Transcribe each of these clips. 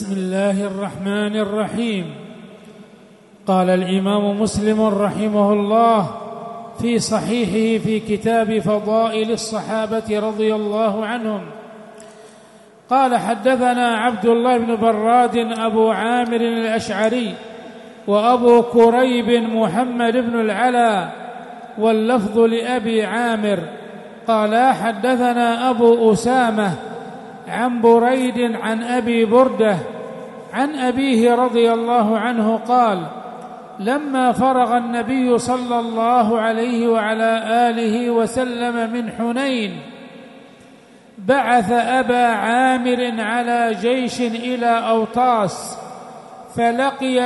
بسم الله الرحمن الرحيم. قال الإمام مسلم رحمه الله في صحيحه في كتاب فضائل الصحابة رضي الله عنهم قال: حدثنا عبد الله بن براد أبو عامر الأشعري وأبو كريب محمد بن العلا، واللفظ لأبي عامر، قال: حدثنا أبو أسامة عن بريد عن أبي بردة عن أبيه رضي الله عنه قال: لما فرغ النبي صلى الله عليه وعلى آله وسلم من حنين بعث أبا عامر على جيش إلى أوطاس، فلقي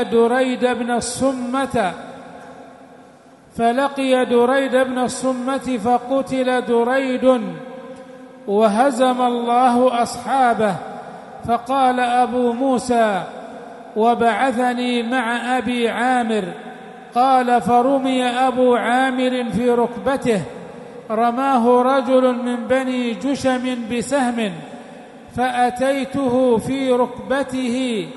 دريد بن الصمة فقتل دريد وهزم الله أصحابه. فقال أبو موسى: وبعثني مع أبي عامر. قال: فرمي أبو عامر في ركبته، رماه رجل من بني جشم بسهم، فأتيته في ركبته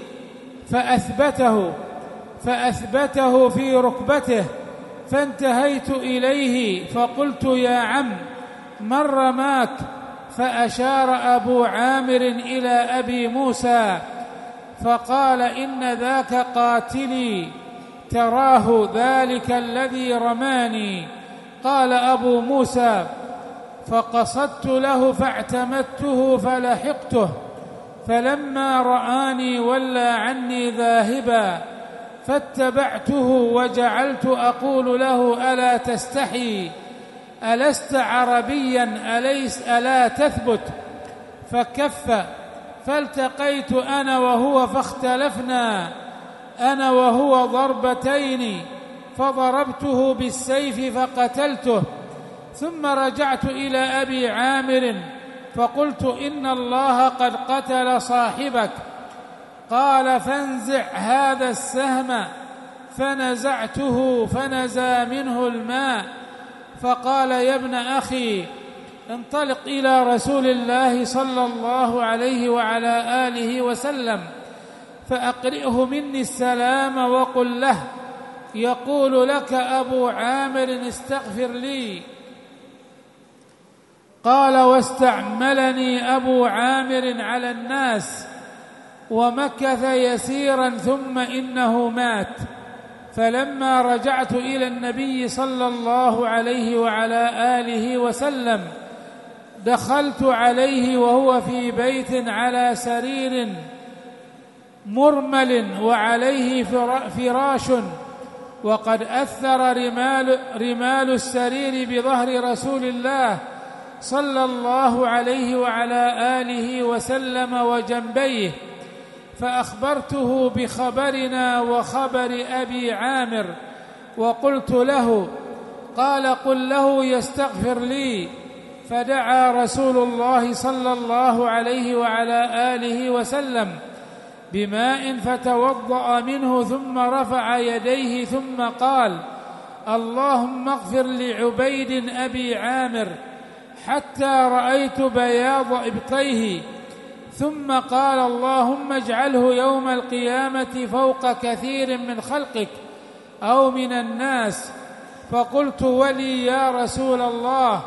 فأثبته في ركبته، فانتهيت إليه فقلت: يا عم، من رماك؟ فأشار أبو عامر إلى أبي موسى فقال: إن ذاك قاتلي، تراه ذلك الذي رماني. قال أبو موسى: فقصدت له فاعتمدته فلحقته، فلما رآني ولى عني ذاهبا، فاتبعته وجعلت أقول له: ألا تستحي؟ ألست عربيا؟ ألا تثبت؟ فكف، فالتقيت أنا وهو فاختلفنا أنا وهو ضربتين، فضربته بالسيف فقتلته، ثم رجعت إلى أبي عامر فقلت: إن الله قد قتل صاحبك. قال: فانزع هذا السهم. فنزعته فنزى منه الماء، فقال: يا ابن أخي، انطلق إلى رسول الله صلى الله عليه وعلى آله وسلم فأقرئه مني السلام وقل له: يقول لك أبو عامر استغفر لي. قال: واستعملني أبو عامر على الناس ومكث يسيرا ثم إنه مات. فلما رجعت إلى النبي صلى الله عليه وعلى آله وسلم دخلت عليه وهو في بيت على سرير مرمل وعليه فراش، وقد أثر رمال السرير بظهر رسول الله صلى الله عليه وعلى آله وسلم وجنبيه، فأخبرته بخبرنا وخبر أبي عامر وقلت له. قال: قل له يستغفر لي. فدعا رسول الله صلى الله عليه وعلى آله وسلم بماء فتوضأ منه، ثم رفع يديه ثم قال: اللهم اغفر لعبيد أبي عامر، حتى رأيت بياض إبطيه. ثم قال: اللهم اجعله يوم القيامة فوق كثير من خلقك أو من الناس. فقلت: ولي يا رسول الله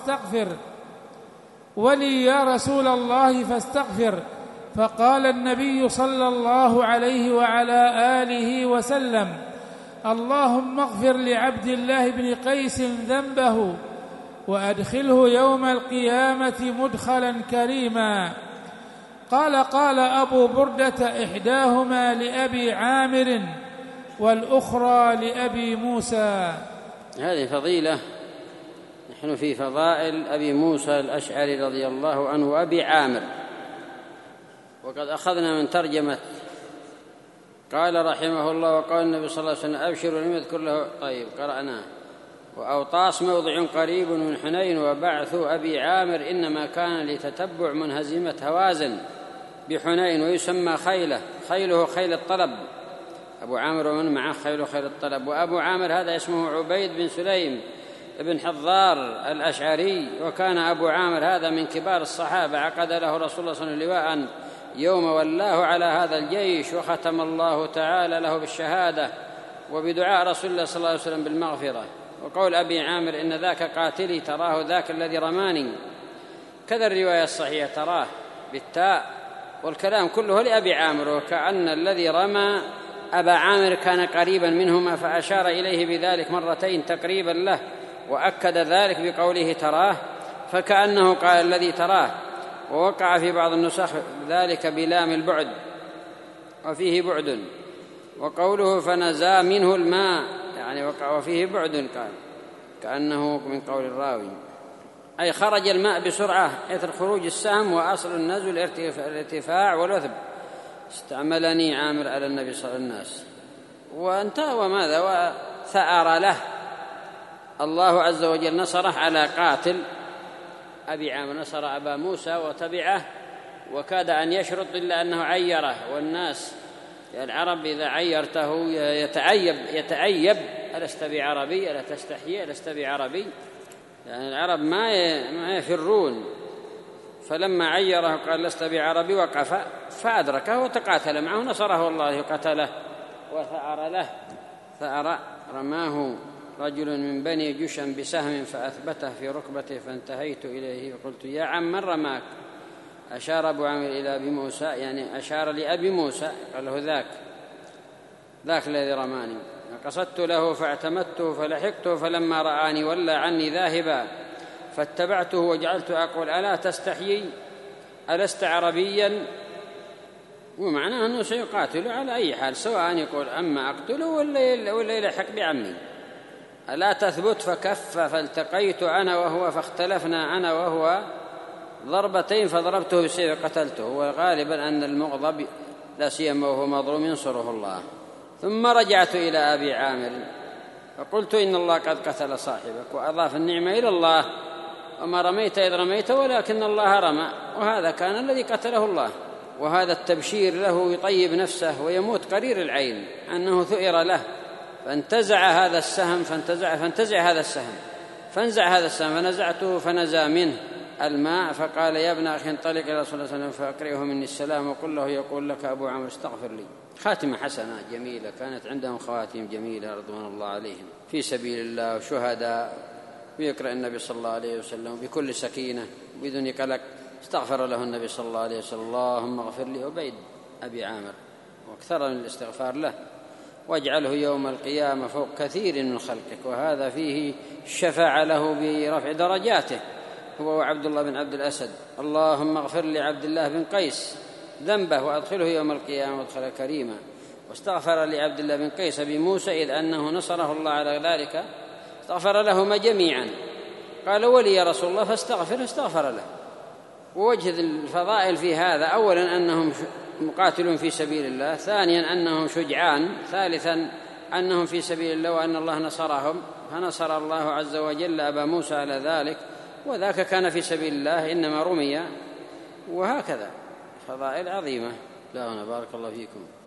فاستغفر. فقال النبي صلى الله عليه وعلى آله وسلم: اللهم اغفر لعبد الله بن قيس ذنبه وأدخله يوم القيامة مدخلا كريما. قال أبو بردة: إحداهما لأبي عامر والأخرى لأبي موسى. هذه فضيلة. نحن في فضائل أبي موسى الأشعري رضي الله عنه وأبي عامر، وقد أخذنا من ترجمة. قال رحمه الله: وقال النبي صلى الله عليه وسلم: أبشروا لم يذكر له. طيب، قرأناه. وأوطاس موضع قريب من حنين، وبعث أبي عامر إنما كان لتتبع منهزمة هوازن بحنين، ويسمى خيله خيل الطلب. أبو عامر ومن معه خيل الطلب. وأبو عامر هذا اسمه عبيد بن سليم بن حضار الأشعري، وكان أبو عامر هذا من كبار الصحابة، عقد له رسول الله صلى الله عليه وسلم لواء يوم ولاه على هذا الجيش، وختم الله تعالى له بالشهادة وبدعاء رسول الله صلى الله عليه وسلم بالمغفرة. وقول أبي عامر إن ذاك قاتلي تراه ذاك الذي رماني، كذا الرواية الصحيحة تراه بالتاء، والكلام كله لأبي عامر، وكأن الذي رمى أبا عامر كان قريبا منهما فأشار إليه بذلك مرتين تقريبا له، وأكد ذلك بقوله تراه، فكأنه قال الذي تراه. ووقع في بعض النسخ ذلك بلام البعد وفيه بعد، وقوله فنزى منه الماء يعني وقع وفيه بعد قال كأنه من قول الراوي، أي خرج الماء بسرعة إثر خروج السهم، وأصل النزل الارتفاع والوثب. استعملني عامر على النبي صلى الله عليه وسلم وانتهى. وماذا؟ وثأر له الله عز وجل، نصره على قاتل أبي عامر، نصر أبا موسى وتبعه، وكاد أن يشرط إلا أنه عيره. والناس العرب إذا عيرته يتعيب ألست بعربي، ألا تستحيي، ألست بعربي، يعني العرب ما يفرون. فلما عيره قال لست بعربي وقف فأدركه وتقاتل معه، نصره الله قتله وثأر له. ثأر رماه رجل من بني جشم بسهم فأثبته في ركبته، فانتهيت إليه وقلت يا عم من رماك؟ أشار أبو عامر إلى أبي موسى، يعني أشار لأبي موسى، قال له ذاك الذي رماني. قصدت له فاعتمدته فلحقته، فلما رآني ولى عني ذاهبا، فاتبعته وجعلت أقول ألا تستحيي، ألست عربيا؟ ومعناه أنه سيقاتل على أي حال، سواء يقول أما أقتله ولا يلحق بعمي. ألا تثبت؟ فكف، فالتقيت أنا وهو، فاختلفنا أنا وهو ضربتين، فضربته بالسيف قتلته. وغالبا أن المغضب لا سيما وهو مظلوم ينصره الله. ثم رجعت إلى أبي عامر فقلت إن الله قد قتل صاحبك، وأضاف النعمة إلى الله، وما رميت إذ رميت ولكن الله رمى، وهذا كان الذي قتله الله. وهذا التبشير له يطيب نفسه ويموت قرير العين أنه ثئر له، فانتزع هذا السهم، فانزع هذا السهم فنزعته، فنزى منه الماء، فقال يا ابن أخي انطلق إلى رسول الله صلى الله عليه وسلم فأقرئه مني السلام، وقل له يقول لك أبو عامر استغفر لي. خاتمة حسنة جميلة، كانت عندهم خواتيم جميلة رضوان الله عليهم في سبيل الله وشهداء، ويقرأ النبي صلى الله عليه وسلم بكل سكينة بدون قلق. استغفر له النبي صلى الله عليه وسلم اللهم اغفر لي عبيد أبي عامر، واكثر من الاستغفار له، واجعله يوم القيامة فوق كثير من خلقك. وهذا فيه الشفاعة له برفع درجاته هو وعبد الله بن عبد الأسد. اللهم اغفر لعبد الله بن قيس ذنبه وأدخله يوم القيامة مدخلا كريما. واستغفر لعبد الله بن قيس بموسى إذ أنه نصره الله على ذلك، استغفر لهما جميعا. قال ولي يا رسول الله فاستغفر له. ووجه الفضائل في هذا أولا أنهم مقاتلون في سبيل الله، ثانيا أنهم شجعان، ثالثا أنهم في سبيل الله وأن الله نصرهم، فنصر الله عز وجل أبا موسى على ذلك، وذاك كان في سبيل الله إنما رمي. وهكذا فضائل عظيمة. لا هنا بارك الله فيكم.